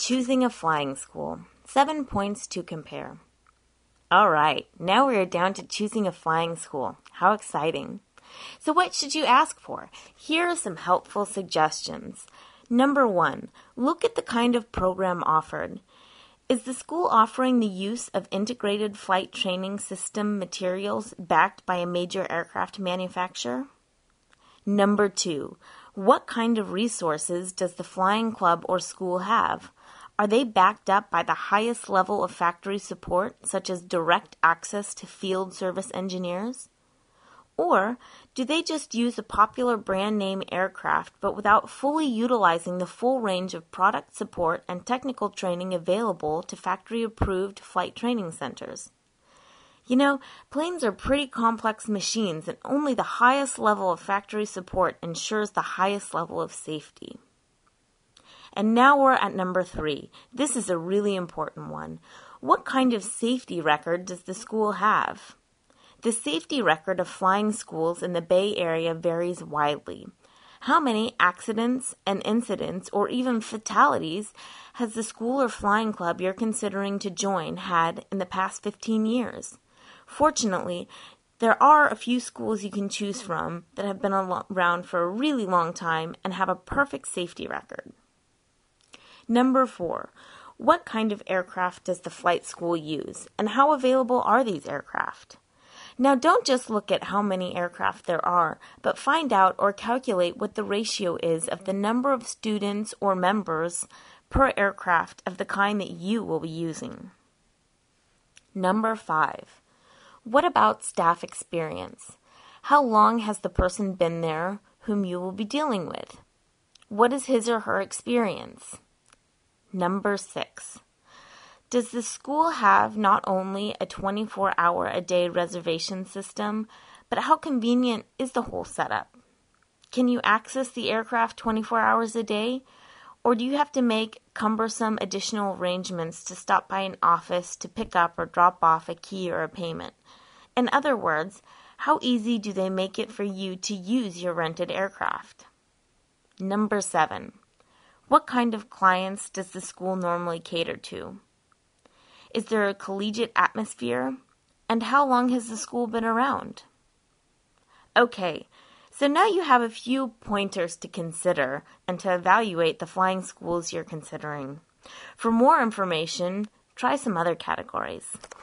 Choosing a flying school. 7 points to compare. All right, now we are down to choosing a flying school. How exciting. So what should you ask for? Here are some helpful suggestions. Number 1, look at the kind of program offered. Is the school offering the use of integrated flight training system materials backed by a major aircraft manufacturer? Number 2, what kind of resources does the flying club or school have? Are they backed up by the highest level of factory support, such as direct access to field service engineers? Or do they just use a popular brand name aircraft but without fully utilizing the full range of product support and technical training available to factory-approved flight training centers? You know, planes are pretty complex machines, and only the highest level of factory support ensures the highest level of safety. And now we're at number 3. This is a really important one. What kind of safety record does the school have? The safety record of flying schools in the Bay Area varies widely. How many accidents and incidents or even fatalities has the school or flying club you're considering to join had in the past 15 years? Fortunately, there are a few schools you can choose from that have been around for a really long time and have a perfect safety record. Number 4, what kind of aircraft does the flight school use, and how available are these aircraft? Now, don't just look at how many aircraft there are, but find out or calculate what the ratio is of the number of students or members per aircraft of the kind that you will be using. Number 5, what about staff experience? How long has the person been there whom you will be dealing with? What is his or her experience? Number 6, does the school have not only a 24-hour-a-day reservation system, but how convenient is the whole setup? Can you access the aircraft 24 hours a day, or do you have to make cumbersome additional arrangements to stop by an office to pick up or drop off a key or a payment? In other words, how easy do they make it for you to use your rented aircraft? Number 7, what kind of clients does the school normally cater to? Is there a collegiate atmosphere? And how long has the school been around? Okay, so now you have a few pointers to consider and to evaluate the flying schools you're considering. For more information, try some other categories.